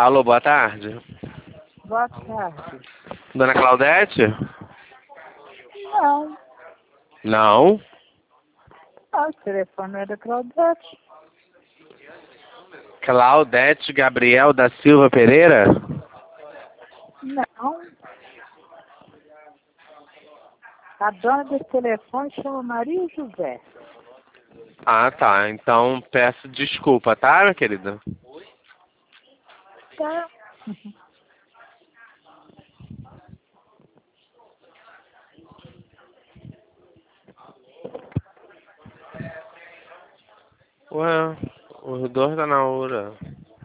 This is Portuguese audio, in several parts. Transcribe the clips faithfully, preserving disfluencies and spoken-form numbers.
Alô, boa tarde. Boa tarde. Dona Claudete? Não, Não. não, o telefone é da Claudete. Claudete Gabriel da Silva Pereira? Não. A dona desse telefone chama Maria José. Ah, tá. Então peço desculpa, tá, minha querida? Tá. Ué, os dois tá na hora.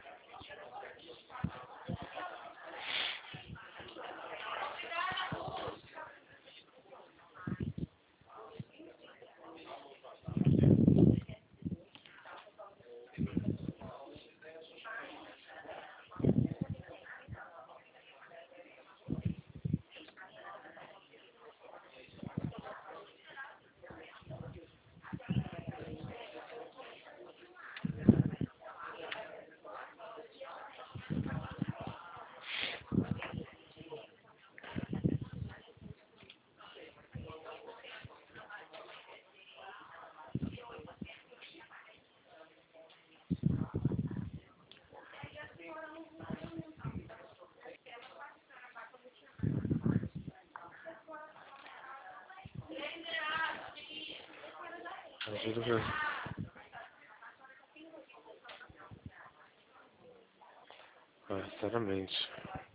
Ajuda pra... Ah, sinceramente.